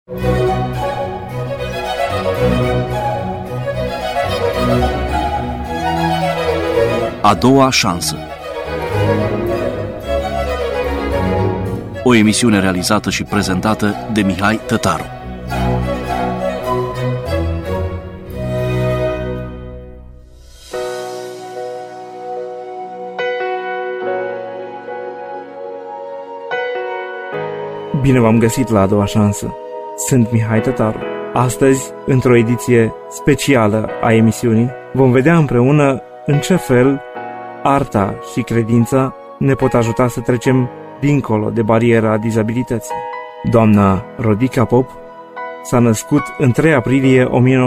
A doua șansă. O emisiune realizată și prezentată de Mihai Tătaru. Bine v-am găsit la A doua șansă. Sunt Mihai Tătaru. Astăzi, într-o ediție specială a emisiunii, vom vedea împreună în ce fel arta și credința ne pot ajuta să trecem dincolo de bariera dizabilității. Doamna Rodica Pop s-a născut în 3 aprilie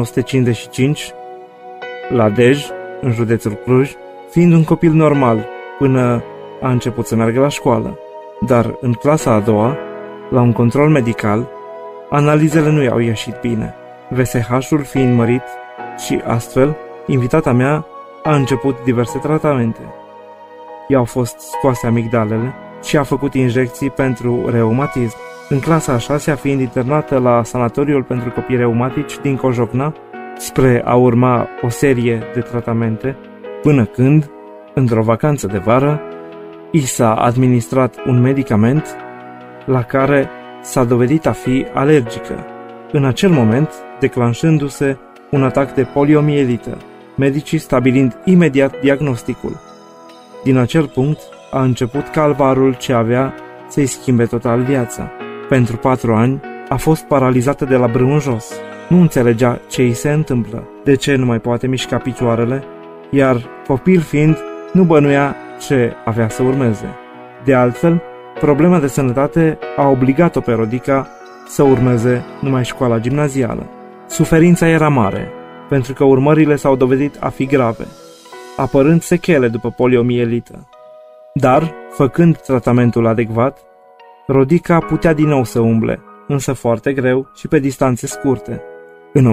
1955 la Dej, în județul Cluj, fiind un copil normal până a început să meargă la școală. Dar în clasa a doua, la un control medical, analizele nu i-au ieșit bine, VSH-ul fiind mărit și astfel, invitata mea a început diverse tratamente. I-au fost scoase amigdalele și a făcut injecții pentru reumatism. În clasa a 6-a, fiind internată la sanatoriul pentru copii reumatici din Cojocna, spre a urma o serie de tratamente, până când, într-o vacanță de vară, i s-a administrat un medicament la care s-a dovedit a fi alergică, în acel moment declanșându-se un atac de poliomielită, medicii stabilind imediat diagnosticul. Din acel punct a început calvarul ce avea să-i schimbe total viața. Pentru 4 ani a fost paralizată de la brâu în jos. Nu înțelegea ce îi se întâmplă, de ce nu mai poate mișca picioarele, iar copil fiind, nu bănuia ce avea să urmeze. De altfel, problema de sănătate a obligat-o pe Rodica să urmeze numai școala gimnazială. Suferința era mare, pentru că urmările s-au dovedit a fi grave, apărând sechele după poliomielită. Dar, făcând tratamentul adecvat, Rodica putea din nou să umble, însă foarte greu și pe distanțe scurte. În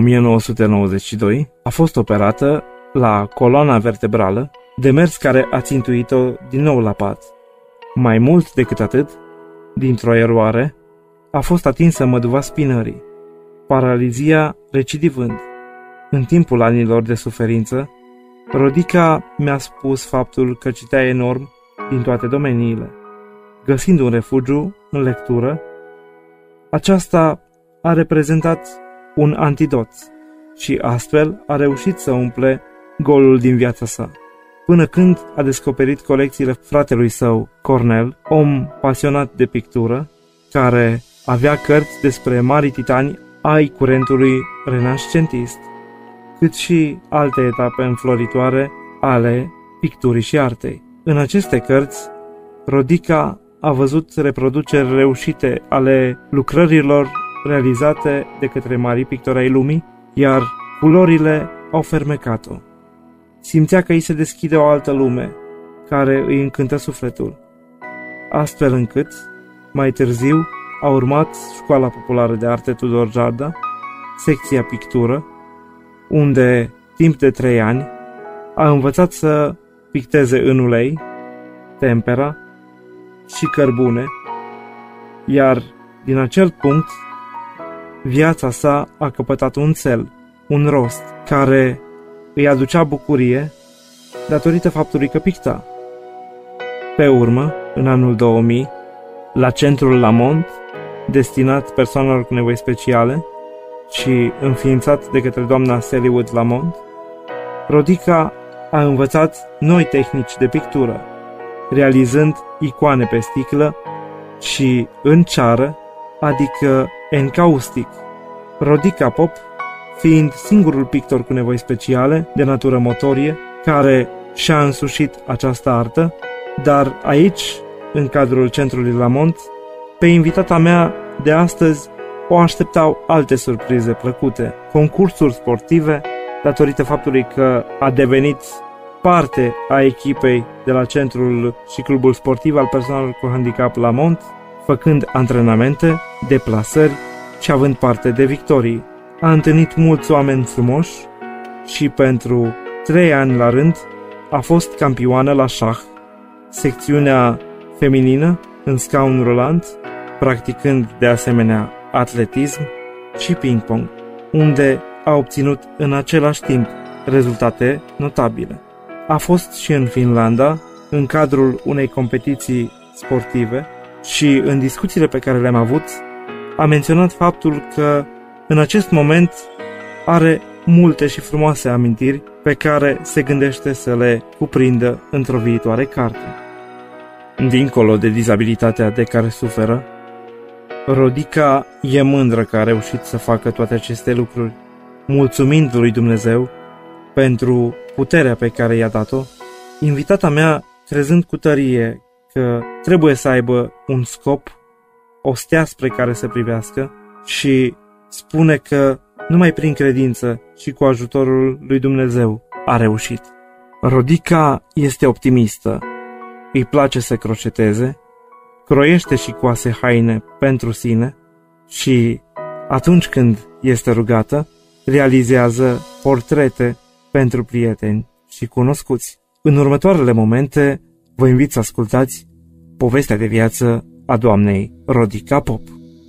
1992 a fost operată la coloana vertebrală, demers care a țintuit-o din nou la pat. Mai mult decât atât, dintr-o eroare, a fost atinsă măduva spinării, paralizia recidivând. În timpul anilor de suferință, Rodica mi-a spus faptul că citea enorm din toate domeniile. Găsind un refugiu în lectură, aceasta a reprezentat un antidot și astfel a reușit să umple golul din viața sa. Până când a descoperit colecțiile fratelui său, Cornel, om pasionat de pictură, care avea cărți despre mari titani ai curentului renascentist, cât și alte etape înfloritoare ale picturii și artei. În aceste cărți, Rodica a văzut reproduceri reușite ale lucrărilor realizate de către mari pictori ai lumii, iar culorile au fermecat-o. Simțea că îi se deschide o altă lume, care îi încântă sufletul, astfel încât, mai târziu, a urmat Școala Populară de Arte Tudor Giarda, secția pictură, unde, timp de 3 ani, a învățat să picteze în ulei, tempera și cărbune, iar din acel punct, viața sa a căpătat un cel, un rost, care îi aducea bucurie datorită faptului că picta. Pe urmă, în anul 2000, la centrul Lamont, destinat persoanelor cu nevoi speciale și înființat de către doamna Sally Wood Lamont, Rodica a învățat noi tehnici de pictură, realizând icoane pe sticlă și în ceară, adică encaustic. Rodica Pop fiind singurul pictor cu nevoi speciale, de natură motorie, care și-a însușit această artă, dar aici, în cadrul centrului Lamont, pe invitata mea de astăzi o așteptau alte surprize plăcute, concursuri sportive, datorită faptului că a devenit parte a echipei de la centrul și clubul sportiv al persoanelor cu handicap Lamont, făcând antrenamente, deplasări și având parte de victorii. A întâlnit mulți oameni frumoși și pentru 3 ani la rând a fost campioană la șah, secțiunea feminină în scaun rulant, practicând de asemenea atletism, și ping-pong, unde a obținut în același timp rezultate notabile. A fost și în Finlanda, în cadrul unei competiții sportive, și în discuțiile pe care le-am avut, a menționat faptul că în acest moment are multe și frumoase amintiri pe care se gândește să le cuprindă într-o viitoare carte. Dincolo de dizabilitatea de care suferă, Rodica e mândră că a reușit să facă toate aceste lucruri, mulțumind lui Dumnezeu pentru puterea pe care i-a dat-o, invitata mea crezând cu tărie că trebuie să aibă un scop, o stea spre care să privească, și spune că numai prin credință și cu ajutorul lui Dumnezeu a reușit. Rodica este optimistă, îi place să croceteze, croiește și coase haine pentru sine și, atunci când este rugată, realizează portrete pentru prieteni și cunoscuți. În următoarele momente vă invit să ascultați povestea de viață a doamnei Rodica Pop.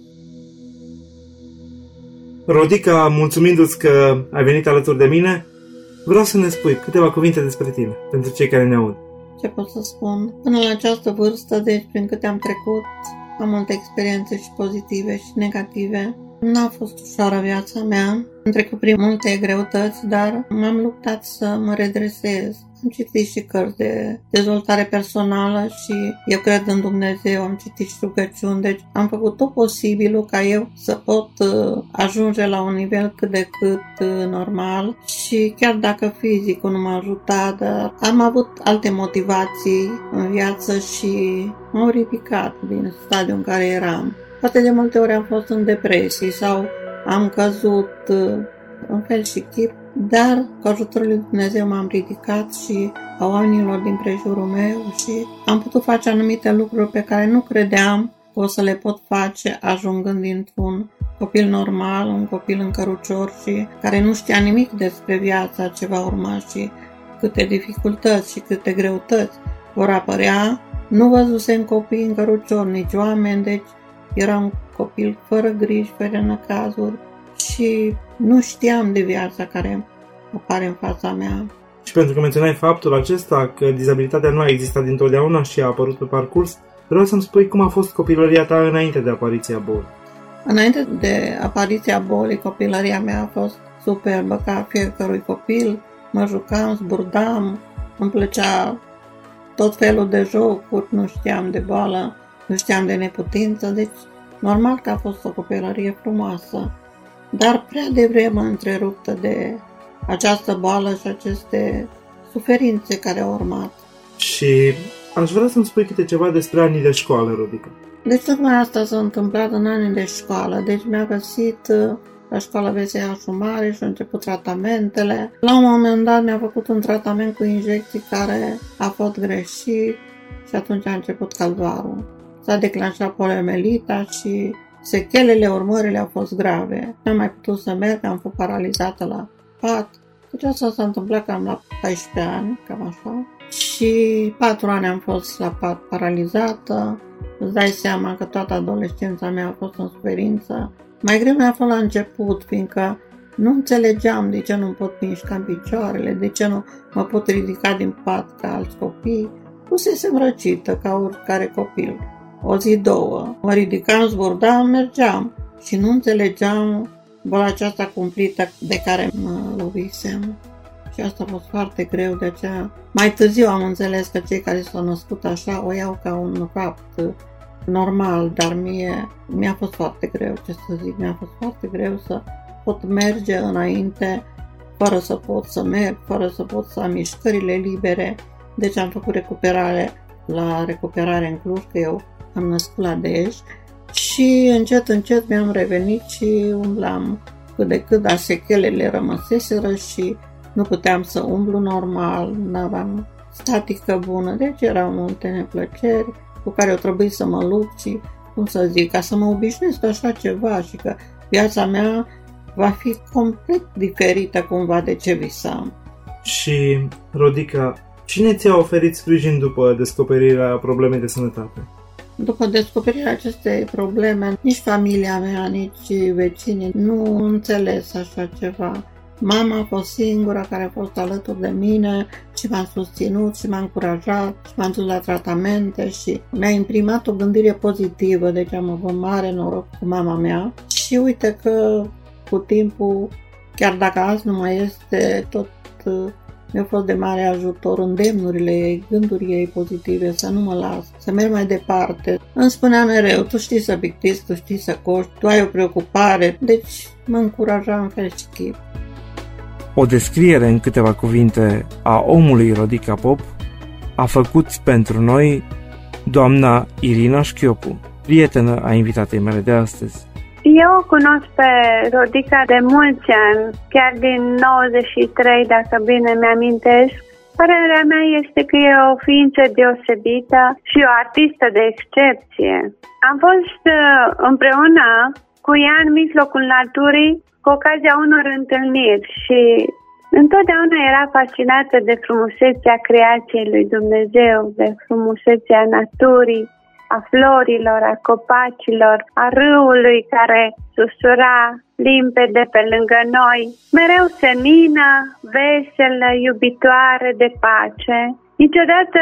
Rodica, mulțumindu-ți că ai venit alături de mine, vreau să ne spui câteva cuvinte despre tine, pentru cei care ne aud. Ce pot să spun? Până la această vârstă, deci prin câte am trecut, am multe experiențe și pozitive și negative. N-a fost ușoară viața mea, am trecut prin multe greutăți, dar m-am luptat să mă redresez. Am citit și cărți de dezvoltare personală și eu cred în Dumnezeu, am citit și rugăciuni, deci am făcut tot posibilul ca eu să pot ajunge la un nivel cât de cât normal și chiar dacă fizicul nu m-a ajutat, dar am avut alte motivații în viață și m-au ridicat din stadiul în care eram. Poate de multe ori am fost în depresii sau am căzut în fel și chip, dar cu ajutorul lui Dumnezeu m-am ridicat și a oamenilor din prejurul meu și am putut face anumite lucruri pe care nu credeam că o să le pot face ajungând dintr-un copil normal, un copil încărucior și care nu știa nimic despre viața ce va urma și câte dificultăți și câte greutăți vor apărea. Nu văzusem copii încăruciori, nici oameni, deci era un copil fără griji, fără năcazuri și nu știam de viața care apare în fața mea. Și pentru că menționai faptul acesta, că dizabilitatea nu a existat dintotdeauna și a apărut pe parcurs, vreau să-mi spui cum a fost copilăria ta înainte de apariția bolii. Înainte de apariția bolii, copilăria mea a fost superbă ca fiecărui copil. Mă jucam, zburdam, îmi plăcea tot felul de jocuri, nu știam de boală, nu știam de neputință, deci normal că a fost o copilărie frumoasă. Dar prea devreme întreruptă de această boală și aceste suferințe care au urmat. Și aș vrea să-mi spui câte ceva despre anii de școală, Rodica. Deci tocmai asta s-a întâmplat în anii de școală. Deci mi-a găsit la școala VSH Mare și au început tratamentele. La un moment dat mi-a făcut un tratament cu injecții care a fost greșit și atunci a început calvarul. S-a declanșat poliomelita și sechelele, urmările au fost grave. N-am mai putut să merg, am fost paralizată la pat. Deci asta s-a întâmplat cam la 14 ani, cam așa. Și 4 ani am fost la pat paralizată. Îți dai seama că toată adolescența mea a fost în suferință. Mai greu mi-a fost la început, fiindcă nu înțelegeam de ce nu pot mișca în picioarele, de ce nu mă pot ridica din pat ca alți copii. Pusesem răcită ca oricare copil. O zi, două. Mă ridicam, zburdam, mergeam și nu înțelegeam boala aceasta cumplită de care mă lovisem. Și asta a fost foarte greu, de aceea mai târziu am înțeles că cei care s-au născut așa o iau ca un fapt normal, dar mie mi-a fost foarte greu, ce să zic, mi-a fost foarte greu să pot merge înainte fără să pot să merg, fără să pot să am mișcările libere. Deci am făcut recuperare în Cluj, că eu am născut la Dej și încet mi-am revenit și umblam cât de cât, dar sechelele rămăseseră și nu puteam să umblu normal, n-aveam statică bună, deci erau multe neplăceri cu care o trebuie să mă lupt și, cum să zic, ca să mă obișnuiesc cu așa ceva și că viața mea va fi complet diferită cumva de ce visam. Și, Rodica, cine ți-a oferit sprijin după descoperirea problemei de sănătate? După descoperirea acestei probleme, nici familia mea, nici vecinii nu înțeles așa ceva. Mama a fost singura care a fost alături de mine și m-a susținut și m-a încurajat și m-a dus la tratamente și mi-a imprimat o gândire pozitivă, deci am avut mare noroc cu mama mea. Și uite că cu timpul, chiar dacă azi nu mai este, tot mi-a fost de mare ajutor îndemnurile ei, gândurile ei pozitive, să nu mă las, să merg mai departe. Îmi spunea mereu, tu știi să pictezi, tu știi să coști, tu ai o preocupare, deci mă încuraja în fel și chip. O descriere în câteva cuvinte a omului Rodica Pop a făcut pentru noi doamna Irina Șchiopu, prietenă a invitatei mele de astăzi. Eu o cunosc pe Rodica de mulți ani, chiar din 93, dacă bine mi-amintesc. Părerea mea este că e o ființă deosebită și o artistă de excepție. Am fost împreună cu ea în mijlocul naturii cu ocazia unor întâlniri și întotdeauna era fascinată de frumusețea creației lui Dumnezeu, de frumusețea naturii, a florilor, a copacilor, a râului care susura limpede pe lângă noi, mereu senină, veselă, iubitoare de pace. Niciodată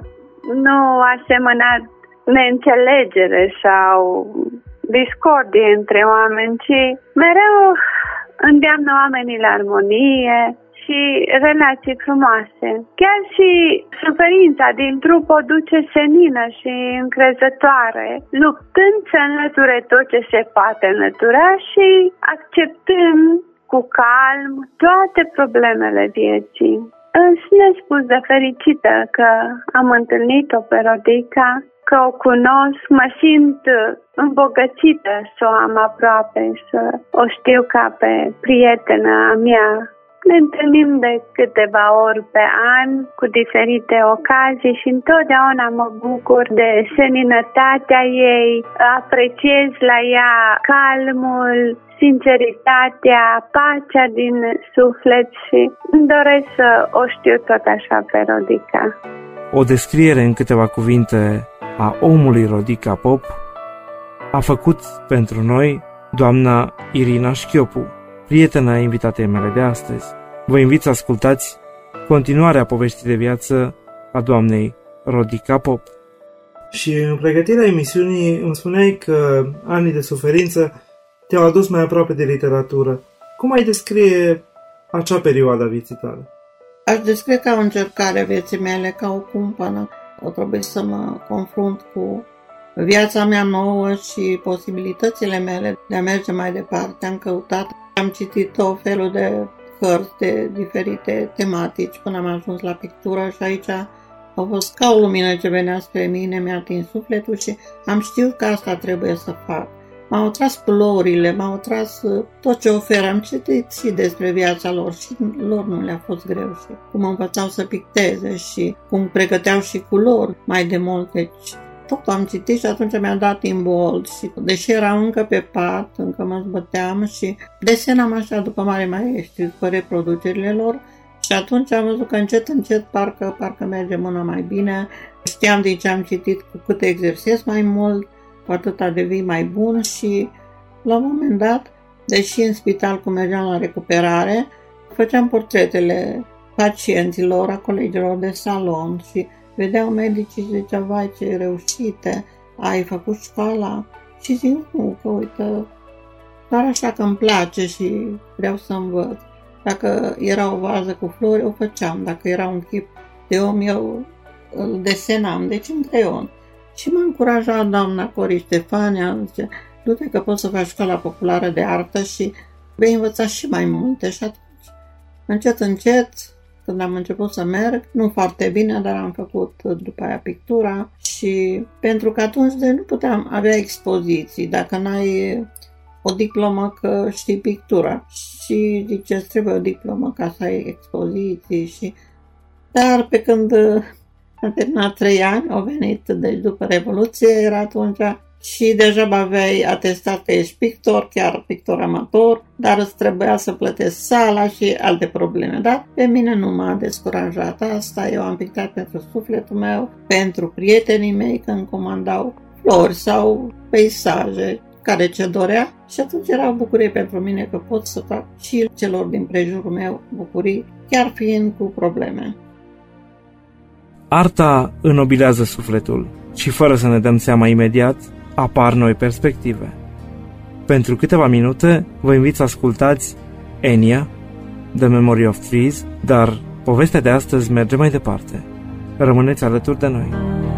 nu a semănat neînțelegere sau discordie între oameni, ci mereu îndeamnă oamenii la armonie și relații frumoase. Chiar și suferința din trup o duce senină și încrezătoare, luptând să înlăture tot ce se poate înlătura și acceptând cu calm toate problemele vieții. Sunt nespus de fericită că am întâlnit-o pe Rodica, că o cunosc, mă simt îmbogățită să o am aproape, să o știu ca pe prietena mea. Ne întâlnim de câteva ori pe an, cu diferite ocazii și întotdeauna mă bucur de seninătatea ei, apreciez la ea calmul, sinceritatea, pacea din suflet și îmi doresc să o știu tot așa pe Rodica. O descriere în câteva cuvinte a omului Rodica Pop a făcut pentru noi doamna Irina Șchiopu, prietena invitatei mele de astăzi. Vă invit să ascultați continuarea poveștii de viață a doamnei Rodica Pop. Și în pregătirea emisiunii îmi spuneai că anii de suferință te-au adus mai aproape de literatură. Cum ai descrie acea perioadă a vieții tale? Aș descrie ca o încercare a vieții mele, ca o cumpănă. O trebuie să mă confrunt cu viața mea nouă și posibilitățile mele de a merge mai departe. Am căutat, am citit o felul de cărți de diferite tematici până am ajuns la pictură și aici a fost ca o lumină ce venea spre mine, mi-a atins sufletul și am știut că asta trebuie să fac. M-au tras culorile, m-au tras tot ce oferă. Am citit și despre viața lor și lor nu le-a fost greu și cum învățau să picteze și cum pregăteau și culori mai de mult. Deci tot am citit și atunci mi-a dat imbold și deși eram încă pe pat, încă mă zbăteam și desenam așa după mari maestri, după reproducerile lor și atunci am văzut că încet parcă merge mâna mai bine. Știam din ce am citit cu cât exersez mai mult, cu atâta devii mai bun și la un moment dat, deși în spital cum mergeam la recuperare, făceam portretele pacienților, a colegilor de salon și vedeau medicii și ziceau, vai ce reușite, ai făcut școala? Și zic, nu, că uite, doar așa că îmi place și vreau să învăț. Dacă era o vază cu flori, o făceam. Dacă era un chip de om, eu îl desenam, deci în creion. Și m-a încurajat doamna Cori Ștefania, zice, du-te că poți să faci școala populară de artă și vei învăța și mai multe. Și atunci, încet, când am început să merg, nu foarte bine, dar am făcut după aia pictura și pentru că atunci nu puteam avea expoziții dacă n-ai o diplomă că știi pictura și zice, îți trebuie o diplomă ca să ai expoziții și... Dar pe când am terminat 3 ani, au venit, deci după Revoluție era atunci și deja aveai atestat că ești pictor, chiar pictor amator, dar îți trebuia să plătești sala și alte probleme. Dar pe mine nu m-a descurajat asta, eu am pictat pentru sufletul meu, pentru prietenii mei că îmi comandau flori sau peisaje care ce dorea și atunci era o bucurie pentru mine că pot să fac și celor din prejurul meu bucurii, chiar fiind cu probleme. Arta înnobilează sufletul și fără să ne dăm seama imediat, apar noi perspective. Pentru câteva minute vă invit să ascultați Enya, The Memory of Trees, dar povestea de astăzi merge mai departe. Rămâneți alături de noi.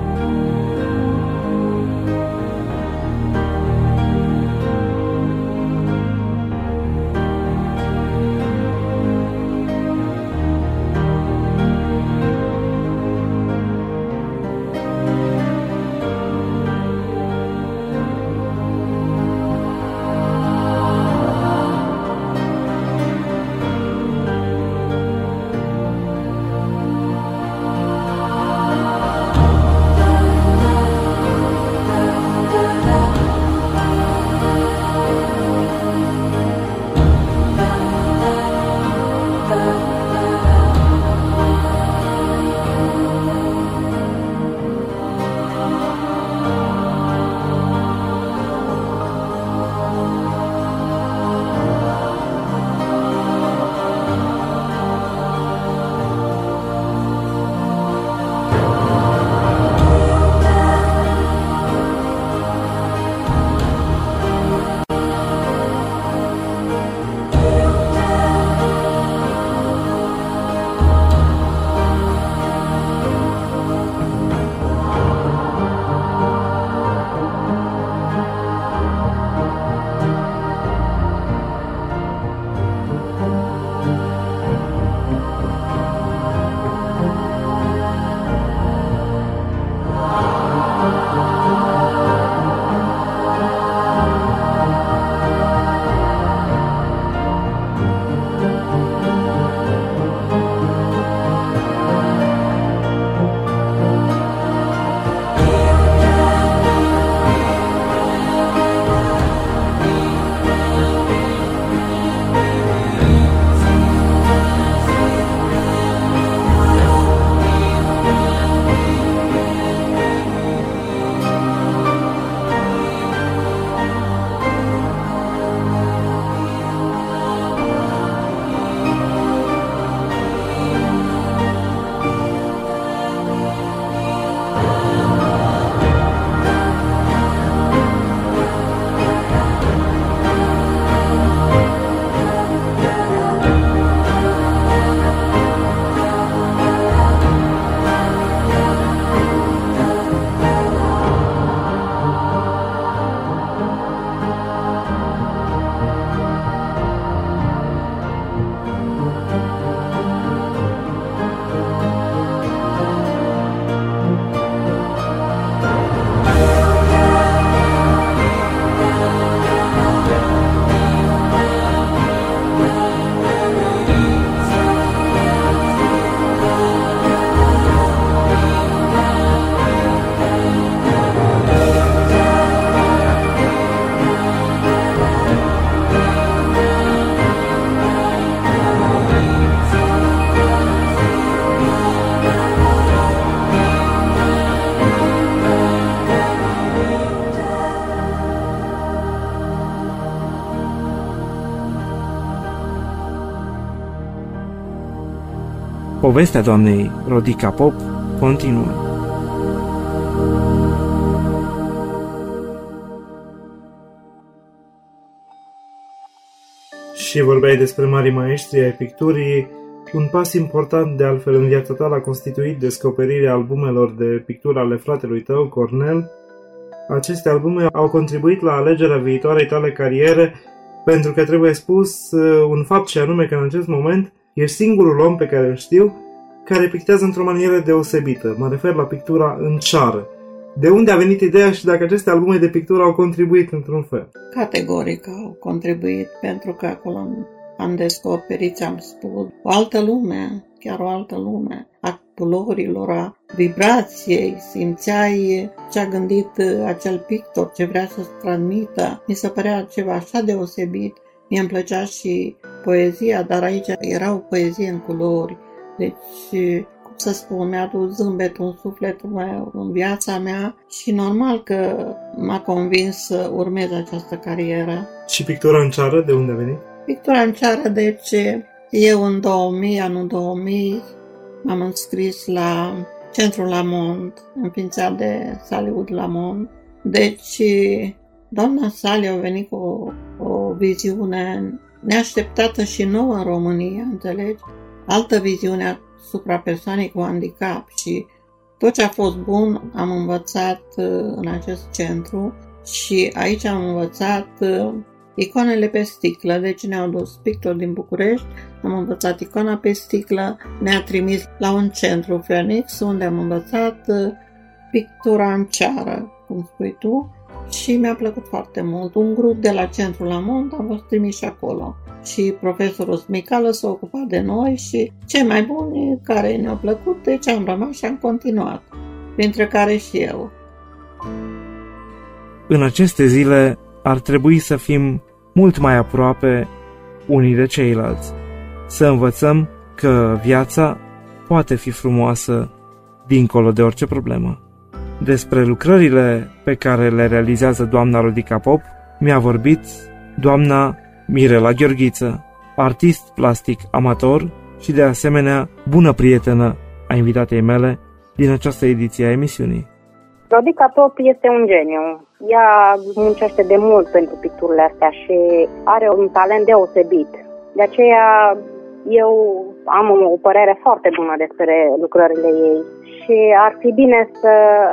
Povestea doamnei Rodica Pop continuă. Și vorbeai despre marii maestri ai picturii. Un pas important de altfel în viața ta l-a constituit descoperirea albumelor de pictură ale fratelui tău, Cornel. Aceste albume au contribuit la alegerea viitoarei tale cariere, pentru că trebuie spus un fapt și anume că în acest moment ești singurul om pe care îl știu care pictează într-o manieră deosebită. Mă refer la pictura în ceară. De unde a venit ideea și dacă aceste albume de pictură au contribuit într-un fel? Categoric au contribuit, pentru că acolo am descoperit, am spus, o altă lume, chiar o altă lume a culorilor, a vibrației, simțeai ce a gândit acel pictor, ce vrea să transmită. Mi se părea ceva așa deosebit. Mie îmi plăcea și poezia, dar aici era o poezie în culori. Deci, cu să spun, mi-a adus zâmbetul în sufletul meu, în viața mea și normal că m-a convins să urmez această carieră. Și pictura în ceară, de unde a venit? Pictura în ceară, deci eu în 2000, anul 2000, m-am înscris la Centrul Lamont, înființat de Salihud Lamont. Deci, doamna Sali a venit cu o viziune neașteptată și nouă în România, înțelegi? Altă viziune asupra persoanei cu handicap și tot ce a fost bun am învățat în acest centru și aici am învățat icoanele pe sticlă, deci ne-au dus pictori din București, am învățat icona pe sticlă, ne-a trimis la un centru Phoenix unde am învățat pictura în ceară, cum spui tu, și mi-a plăcut foarte mult. Un grup de la Centrul Lamont am fost trimiși acolo și profesorul Smicală s-a ocupat de noi și cei mai buni care ne-au plăcut, deci am rămas și am continuat, printre care și eu. În aceste zile ar trebui să fim mult mai aproape unii de ceilalți, să învățăm că viața poate fi frumoasă dincolo de orice problemă. Despre lucrările pe care le realizează doamna Rodica Pop mi-a vorbit doamna Mirela Gheorghiță, artist plastic amator și de asemenea bună prietenă a invitatei mele din această ediție a emisiunii. Rodica Pop este un geniu. Ea muncește de mult pentru picturile astea și are un talent deosebit. De aceea eu am o părere foarte bună despre lucrările ei și ar fi bine să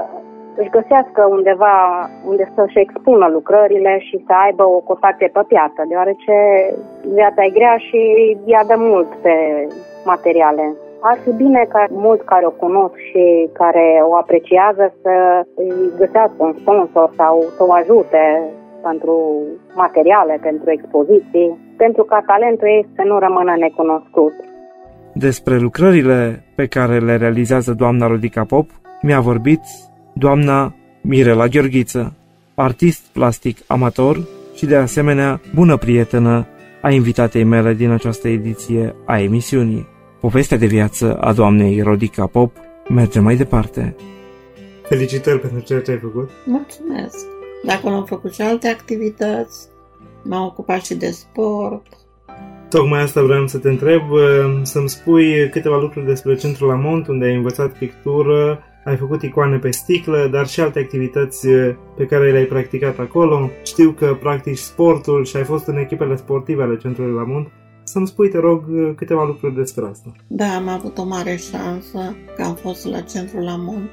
își găsească undeva unde să-și expună lucrările și să aibă o cotație pe piață, deoarece viața e grea și ea dă mult pe materiale. Ar fi bine ca mulți care o cunosc și care o apreciază să îi găsească un sponsor sau să o ajute pentru materiale, pentru expoziții, pentru ca talentul ei să nu rămână necunoscut. Despre lucrările pe care le realizează doamna Rodica Pop mi-a vorbit doamna Mirela Gheorghiță, artist plastic amator și de asemenea bună prietenă a invitatei mele din această ediție a emisiunii. Povestea de viață a doamnei Rodica Pop merge mai departe. Felicitări pentru ceea ce ai făcut. Mulțumesc! De acolo am făcut și alte activități, m-am ocupat și de sport. Tocmai asta vreau să te întreb, să-mi spui câteva lucruri despre Centrul Lamont, unde ai învățat pictură, ai făcut icoane pe sticlă, dar și alte activități pe care le-ai practicat acolo. Știu că practici sportul și ai fost în echipele sportive ale Centrului Lamont. Să-mi spui, te rog, câteva lucruri despre asta. Da, am avut o mare șansă că am fost la Centrul Lamont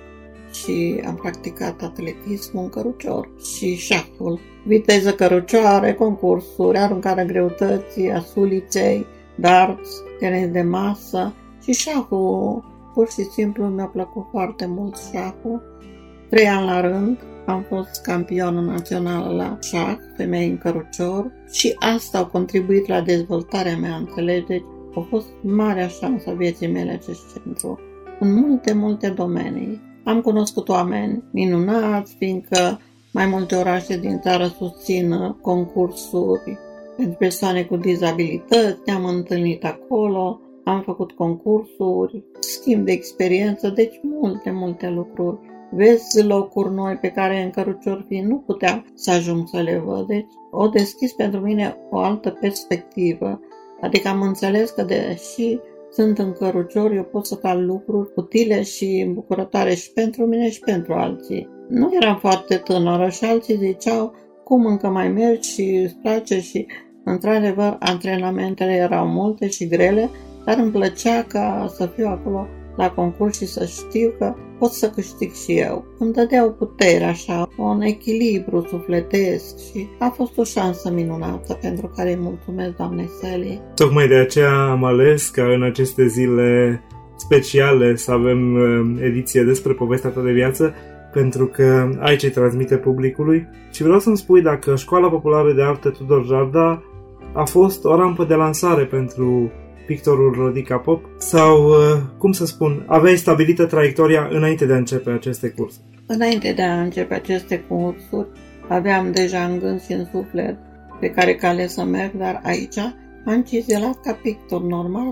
și am practicat atletismul în cărucior și șahul. Viteză cărucioare, concursuri, aruncarea greutății, a suliței, darts, tenis de masă și șahul. Pur și simplu mi-a plăcut foarte mult șahul. 3 ani la rând am fost campionă națională la șah, femei în cărucior și asta a contribuit la dezvoltarea mea, înțelegeți? A fost marea șansă a vieții mele acest centru, în multe domenii. Am cunoscut oameni minunați, fiindcă mai multe orașe din țară susțin concursuri pentru persoane cu dizabilități, ne-am întâlnit acolo, am făcut concursuri, schimb de experiență, deci multe lucruri. Vezi locuri noi pe care în cărucior fiind nu puteam să ajung să le văd. Deci o deschis pentru mine o altă perspectivă. Adică am înțeles că deși sunt în cărucior, eu pot să fac lucruri utile și îmbucurătoare și pentru mine și pentru alții. Nu eram foarte tânără și alții ziceau cum încă mai mergi și îți place și într-adevăr antrenamentele erau multe și grele, dar îmi plăcea ca să fiu acolo la concurs și să știu că pot să câștig și eu. Îmi dădea o putere așa, un echilibru sufletesc și a fost o șansă minunată pentru care îi mulțumesc doamnei Sally. Tocmai de aceea am ales ca în aceste zile speciale să avem ediție despre povestea ta de viață, pentru că ai ce transmite publicului și vreau să-mi spui dacă Școala Populară de Artă Tudor Jarda a fost o rampă de lansare pentru pictorul Rodica Pop sau, cum să spun, aveai stabilită traiectoria înainte de a începe aceste cursuri? Înainte de a începe aceste cursuri aveam deja în gând și în suflet pe care cale să merg, dar aici am cizelat ca pictor. Normal că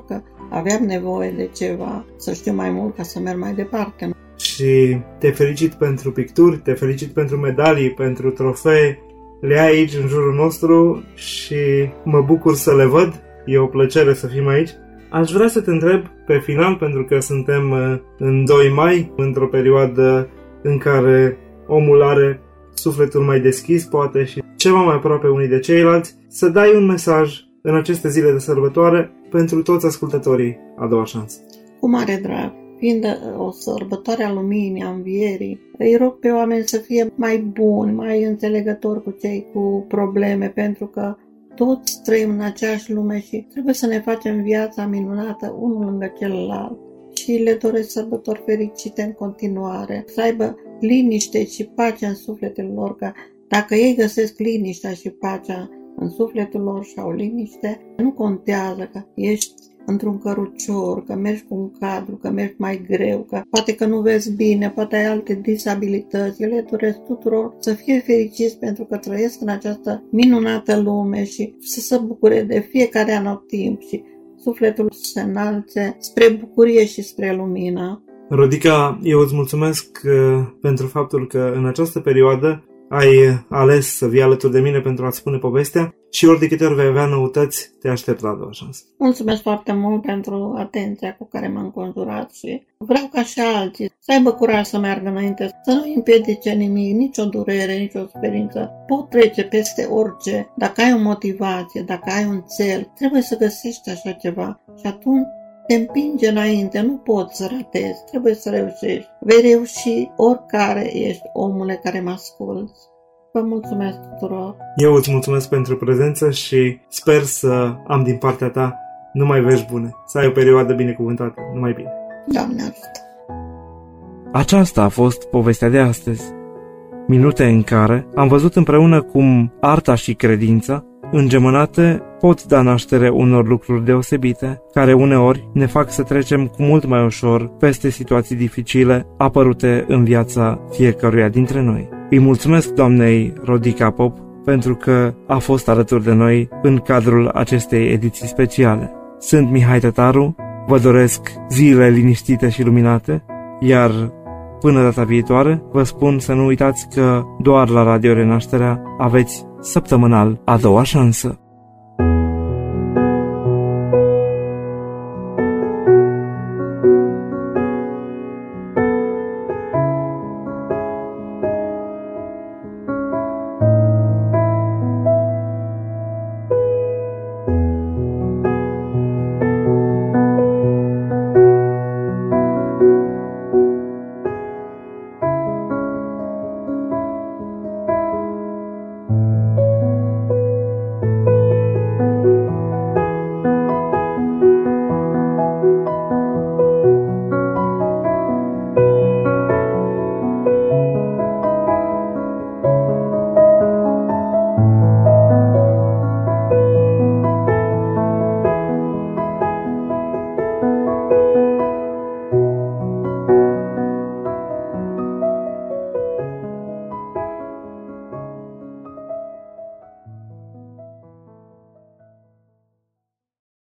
aveam nevoie de ceva, să știu mai mult ca să merg mai departe. Și te felicit pentru picturi, te felicit pentru medalii, pentru trofee. Le ai aici în jurul nostru și mă bucur să le văd. E o plăcere să fim aici. Aș vrea să te întreb pe final, pentru că suntem în 2 mai, într-o perioadă în care omul are sufletul mai deschis, poate, și ceva mai aproape unii de ceilalți, să dai un mesaj în aceste zile de sărbătoare pentru toți ascultătorii A Doua Șansă. Cu mare drag, fiind o sărbătoare a luminii, a învierii, îi rog pe oameni să fie mai buni, mai înțelegători cu cei cu probleme, pentru că toți trăim în aceeași lume și trebuie să ne facem viața minunată unul lângă celălalt. Și le doresc sărbători fericite în continuare, să aibă liniște și pace în sufletul lor, că dacă ei găsesc liniștea și pacea în sufletul lor și au liniște, nu contează că ești într-un cărucior, că mergi cu un cadru, că mergi mai greu, că poate că nu vezi bine, poate ai alte disabilități. Eu le doresc tuturor să fie fericiți pentru că trăiesc în această minunată lume și să se bucure de fiecare anotimp și sufletul să se înalțe spre bucurie și spre lumină. Rodica, eu îți mulțumesc pentru faptul că în această perioadă ai ales să vii alături de mine pentru a-ți spune povestea și ori de câte ori vei avea noutăți, te aștept la A Doua Șansă. Mulțumesc foarte mult pentru atenția cu care m-am înconjurat și vreau ca și alții să aibă curaj să meargă înainte, să nu împiedice nimic, nicio durere, nicio suferință. Pot trece peste orice. Dacă ai o motivație, dacă ai un cel, trebuie să găsești așa ceva și atunci te împinge înainte, nu poți să ratezi, trebuie să reușești. Vei reuși oricare ești, omule care mă asculți. Vă mulțumesc tuturor! Eu îți mulțumesc pentru prezență și sper să am din partea ta numai vești bune. Să ai o perioadă binecuvântată, numai bine! Doamne ajută! Aceasta a fost povestea de astăzi. Minute în care am văzut împreună cum arta și credința îngemănate pot da naștere unor lucruri deosebite, care uneori ne fac să trecem cu mult mai ușor peste situații dificile apărute în viața fiecăruia dintre noi. Îi mulțumesc doamnei Rodica Pop pentru că a fost alături de noi în cadrul acestei ediții speciale. Sunt Mihai Tătaru, vă doresc zile liniștite și luminate, iar până data viitoare vă spun să nu uitați că doar la Radio Renașterea aveți săptămânal A Doua Șansă.